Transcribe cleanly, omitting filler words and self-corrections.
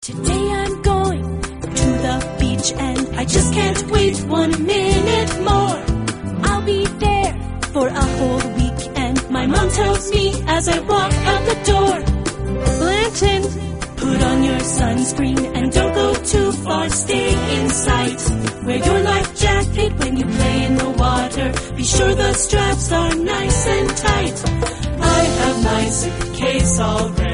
Today I'm going to the beach and I just can't wait 1 minute more. I'll be there for a whole week and my mom tells me as I walk out the door, Blanton, put on your sunscreen and don't go too far, stay in sight. Wear your life jacket when you play in the water. Be sure the straps are nice and tight. I have my suitcase all ready.